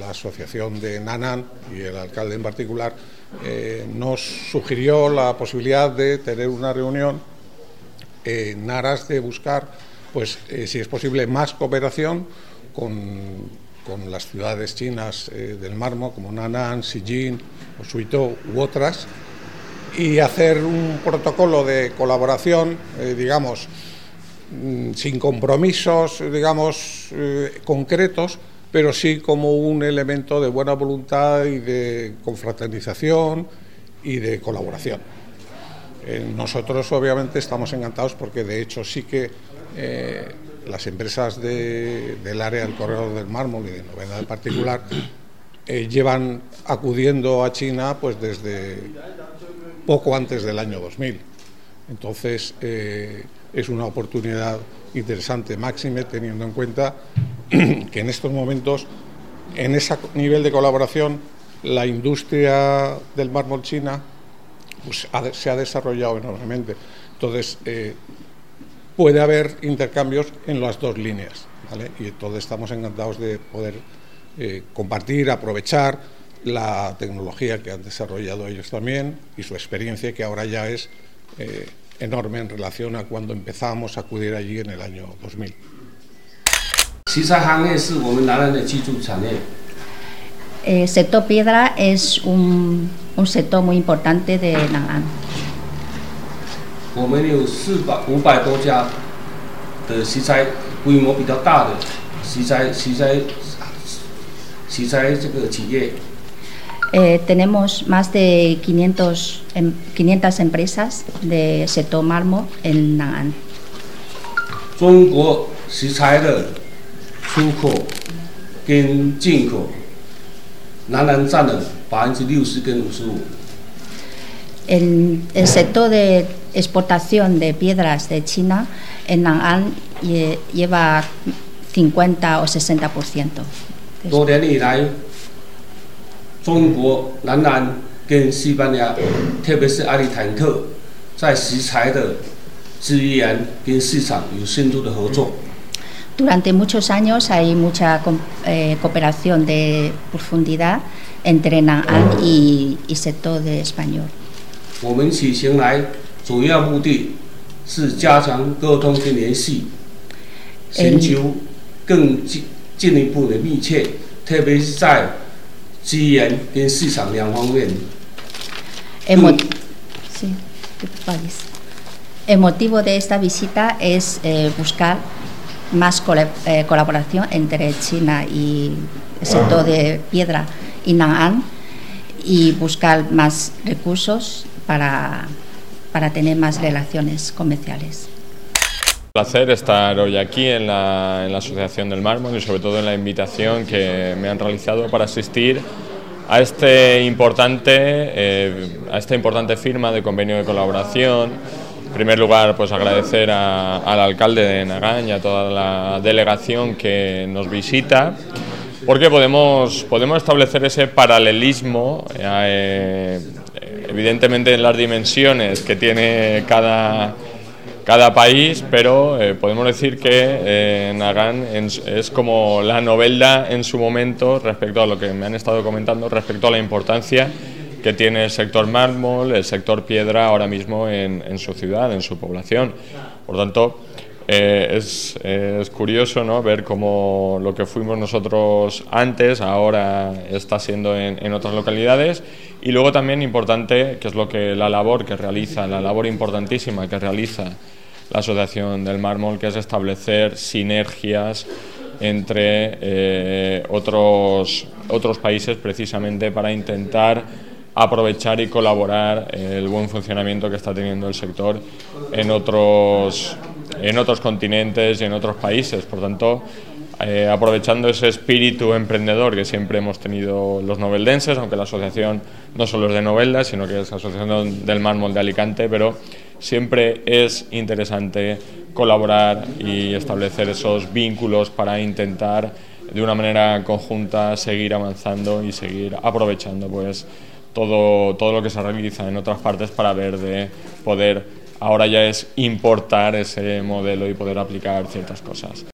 la asociación de Nan'an y el alcalde en particular nos sugirió la posibilidad de tener una reunión en aras de buscar, pues, si es posible, más cooperación con las ciudades chinas del mármol, como Nan'an, Shijing o Suizhou u otras, y hacer un protocolo de colaboración, digamos, sin compromisos, digamos, concretos, pero sí como un elemento de buena voluntad y de confraternización y de colaboración. Nosotros obviamente estamos encantados porque de hecho sí que las empresas del área del corredor del mármol y de Novelda en particular llevan acudiendo a China pues desde poco antes del año 2000. Entonces es una oportunidad interesante, máxime teniendo en cuenta que en estos momentos, en ese nivel de colaboración, la industria del mármol china pues, se ha desarrollado enormemente. Entonces puede haber intercambios en las dos líneas, ¿vale? Y entonces estamos encantados de poder compartir, aprovechar la tecnología que han desarrollado ellos también y su experiencia, que ahora ya es enorme en relación a cuando empezamos a acudir allí en el año 2000. El sector piedra es un sector muy importante de Nan'an. Tenemos más de 500 empresas del sector mármol en Nan'an. El sector de exportación de piedras de China en Nan'an lleva 50 o 60%. 多年以来，中国南南跟西班牙，特别是阿里坦克，在石材的资源跟市场有深度的合作。 Durante muchos años hay mucha cooperación de profundidad entre Nan'an y sector de español. 我们此行来主要目的是加强沟通跟联系，寻求更进一步的密切，特别是在资源跟市场两方面。 El motivo de esta visita es buscar más colaboración entre China y el sector de piedra y Nan'an y buscar más recursos para tener más relaciones comerciales. Un placer estar hoy aquí en la Asociación del Mármol y sobre todo en la invitación que me han realizado para asistir a esta importante firma de convenio de colaboración. En primer lugar, pues agradecer al alcalde de Nan'an y a toda la delegación que nos visita, porque podemos establecer ese paralelismo, evidentemente en las dimensiones que tiene cada país, pero podemos decir que Nan'an es como la Novelda en su momento respecto a lo que me han estado comentando, respecto a la importancia que tiene el sector mármol, el sector piedra ahora mismo en su ciudad, en su población. Por tanto, es curioso, ¿no?, ver cómo lo que fuimos nosotros antes ahora está siendo en otras localidades. Y luego también importante, que es la labor que realiza, la labor importantísima que realiza la Asociación del Mármol, que es establecer sinergias entre otros países, precisamente para intentar aprovechar y colaborar el buen funcionamiento que está teniendo el sector en otros continentes y en otros países. Por tanto, aprovechando ese espíritu emprendedor que siempre hemos tenido los noveldenses, aunque la asociación no solo es de Novelda, sino que es la Asociación del Mármol de Alicante, pero siempre es interesante colaborar y establecer esos vínculos para intentar de una manera conjunta seguir avanzando y seguir aprovechando pues todo lo que se realiza en otras partes para ver de poder, ahora ya es importar ese modelo y poder aplicar ciertas cosas.